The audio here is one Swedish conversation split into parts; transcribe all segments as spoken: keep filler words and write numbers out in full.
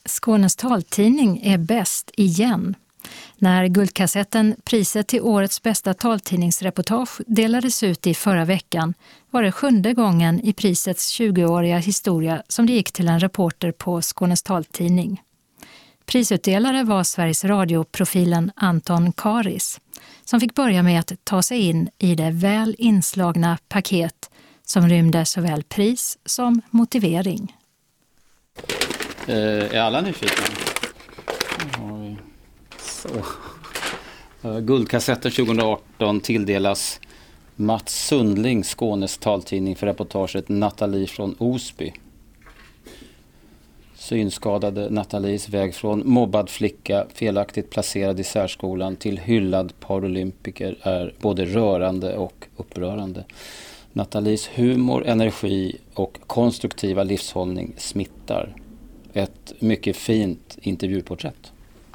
Skånes taltidning är bäst igen. När Guldkassetten, priset till årets bästa taltidningsreportage, delades ut i förra veckan var det sjunde gången i prisets tjugoåriga historia som det gick till en reporter på Skånes taltidning. Prisutdelare var Sveriges Radio-profilen Anton Karis, som fick börja med att ta sig in i det väl inslagna paket som rymde såväl pris som motivering. Eh, är alla nyfikna? Så. Eh, Guldkassetten tjugoarton tilldelas Mats Sundling, Skånes taltidning, för reportaget Nathalie från Osby. Synskadade Nathalies väg från mobbad flicka, felaktigt placerad i särskolan, till hyllad paralympiker är både rörande och upprörande. Nathalies humor, energi och konstruktiva livshållning smittar. Ett mycket fint intervjuporträtt.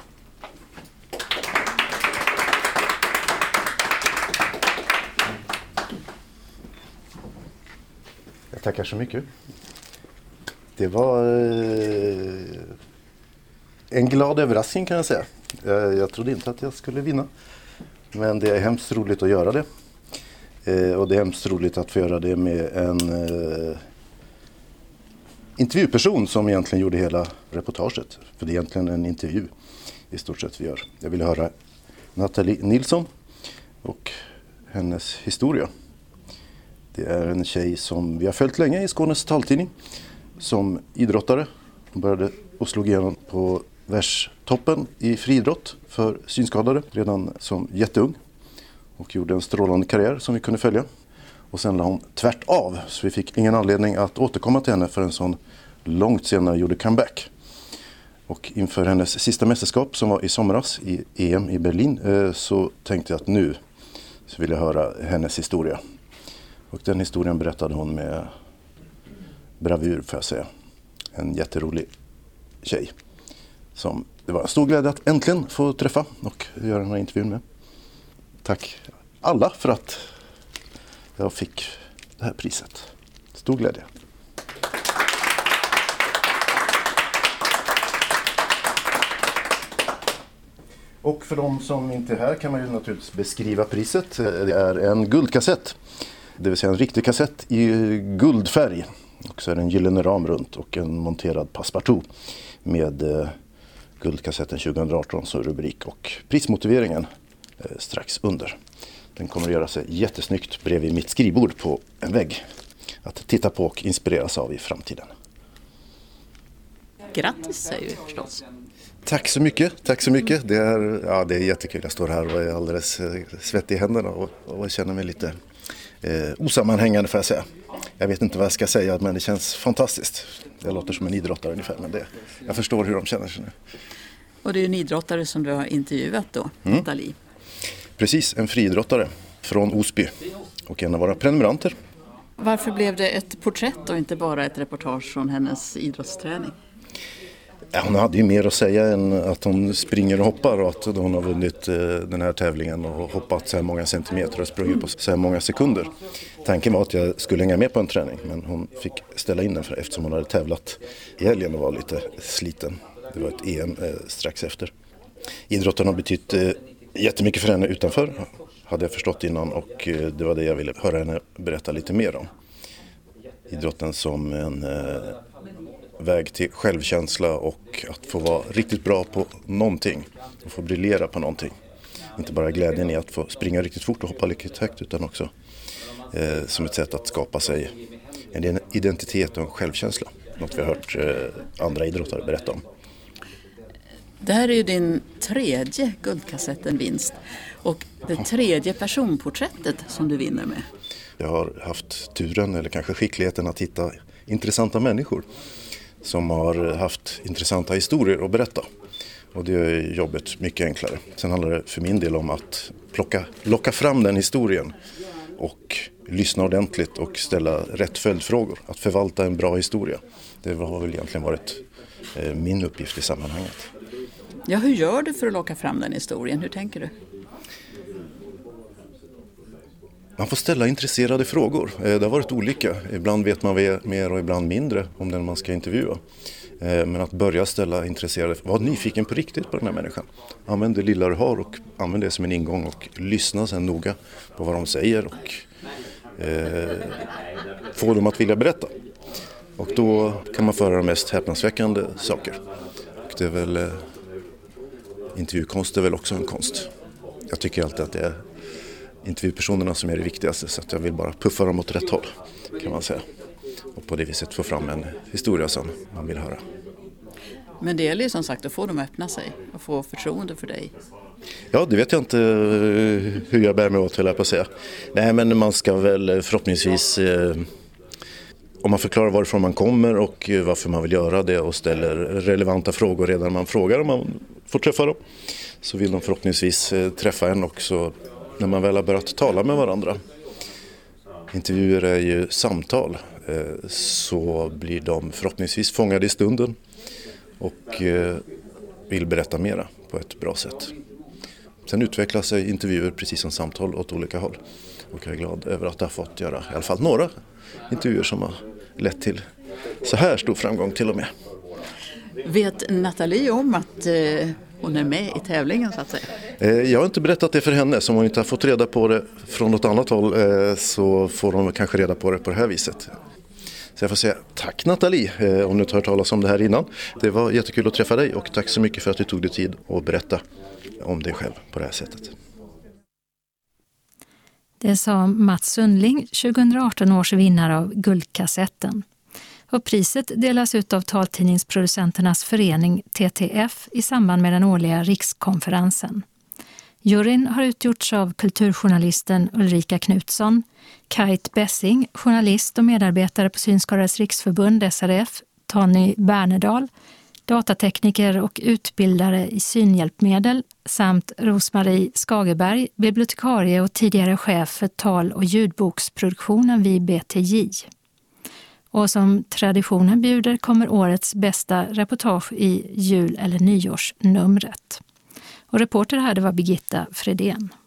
Jag tackar så mycket. Det var eh, en glad överraskning, kan jag säga. Jag, jag trodde inte att jag skulle vinna. Men det är hemskt roligt att göra det. Eh, och det är hemskt roligt att få göra det med en eh, intervjuperson som egentligen gjorde hela reportaget. För det är egentligen en intervju i stort sett vi gör. Jag ville höra Nathalie Nilsson och hennes historia. Det är en tjej som vi har följt länge i Skånes taltidning som idrottare. Hon började och slog igenom på världstoppen i friidrott för synskadade redan som jätteung och gjorde en strålande karriär som vi kunde följa. Och sen la hon tvärt av, så vi fick ingen anledning att återkomma till henne förrän hon långt senare gjorde comeback. Och inför hennes sista mästerskap som var i somras i E M i Berlin så tänkte jag att nu så vill jag höra hennes historia. Och den historien berättade hon med bravur, får jag säga. En jätterolig tjej som det var en stor glädje att äntligen få träffa och göra den här intervjun med. Tack alla för att jag fick det här priset. Stor glädje. Och för de som inte är här kan man ju naturligtvis beskriva priset. Det är en guldkassett, det vill säga en riktig kassett i guldfärg. Och så är det en gyllene ram runt och en monterad passepartout med eh, Guldkassetten tjugoarton som rubrik och prismotiveringen eh, strax under. Den kommer att göra sig jättesnyggt bredvid mitt skrivbord på en vägg att titta på och inspireras av i framtiden. Grattis säger vi förstås. Tack så mycket, tack så mycket. Det är, ja, det är jättekul. Jag står här och är alldeles eh, svettig i händerna och, och känner mig lite eh, osammanhängande, får jag säga. Jag vet inte vad jag ska säga, men det känns fantastiskt. Jag låter som en idrottare ungefär, men det, jag förstår hur de känner sig nu. Och det är en idrottare som du har intervjuat då, mm. Nathalie. Precis, en friidrottare från Osby och en av våra prenumeranter. Varför blev det ett porträtt och inte bara ett reportage från hennes idrottsträning? Ja, hon hade ju mer att säga än att hon springer och hoppar och att hon har vunnit eh, den här tävlingen och hoppat så här många centimeter och sprungit på så här många sekunder. Tanken var att jag skulle hänga med på en träning, men hon fick ställa in den för, eftersom hon hade tävlat i helgen och var lite sliten. Det var ett E M eh, strax efter. Idrotten har betytt eh, jättemycket för henne utanför, hade jag förstått innan, och eh, det var det jag ville höra henne berätta lite mer om. Idrotten som en eh, väg till självkänsla och att få vara riktigt bra på någonting och få briljera på någonting. Inte bara glädjen i att få springa riktigt fort och hoppa riktigt högt, utan också eh, som ett sätt att skapa sig en identitet och en självkänsla. Något vi har hört eh, andra idrottare berätta om. Det här är ju din tredje Guldkassetten-vinst och det tredje personporträttet som du vinner med. Jag har haft turen, eller kanske skickligheten, att hitta intressanta människor som har haft intressanta historier att berätta. Och det är jobbet mycket enklare. Sen handlar det för min del om att plocka, locka fram den historien och lyssna ordentligt och ställa rätt följdfrågor. Att förvalta en bra historia. Det har väl egentligen varit eh, min uppgift i sammanhanget. Ja, hur gör du för att locka fram den historien? Hur tänker du? Man får ställa intresserade frågor. Det har varit olika. Ibland vet man mer och ibland mindre om den man ska intervjua. Men att börja ställa intresserade, var nyfiken på riktigt på den här människan. Använd det lilla du har och använd det som en ingång och lyssna sen noga på vad de säger och eh, få dem att vilja berätta. Och då kan man föra de mest häpnadsväckande saker. Och det är väl, eh, intervjukonst är väl också en konst. Jag tycker alltid att det är intervjupersonerna som är det viktigaste, så att jag vill bara puffa dem åt rätt håll, kan man säga. Och på det viset få fram en historia som man vill höra. Men det gäller ju som sagt att få dem att öppna sig och få förtroende för dig. Ja, det vet jag inte hur jag bär mig åt, höll jag på att säga. Nej, men man ska väl förhoppningsvis, eh, om man förklarar varifrån man kommer och varför man vill göra det och ställer relevanta frågor redan när man frågar om man får träffa dem, så vill de förhoppningsvis eh, träffa en också när man väl har börjat tala med varandra. Intervjuer är ju samtal, eh, så blir de förhoppningsvis fångade i stunden och eh, vill berätta mera på ett bra sätt. Sen utvecklar sig intervjuer precis som samtal åt olika håll. Och jag är glad över att jag har fått göra i alla fall några intervjuer som har lett till så här stor framgång till och med. Vet Nathalie om att eh, hon är med i tävlingen, så att säga? Eh, jag har inte berättat det för henne. Som hon inte har fått reda på det från något annat håll eh, så får hon kanske reda på det på det här viset. Så jag får säga tack Nathalie, eh, om du inte har hört talas om det här innan. Det var jättekul att träffa dig och tack så mycket för att du tog dig tid att berätta om dig själv på det här sättet. Det sa Mats Sundling, tjugoarton års vinnare av Guldkassetten. Och priset delas ut av taltidningsproducenternas förening T T F i samband med den årliga rikskonferensen. Juryn har utgjorts av kulturjournalisten Ulrika Knutsson, Kite Bessing, journalist och medarbetare på Synskadades riksförbund S R F, Tony Bernedal, datatekniker och utbildare i synhjälpmedel, samt Rosmarie Skagerberg, bibliotekarie och tidigare chef för tal- och ljudboksproduktionen vid B T J. Och som traditionen bjuder kommer årets bästa reportage i jul- eller nyårsnumret. Och reporter här det var Birgitta Fredén.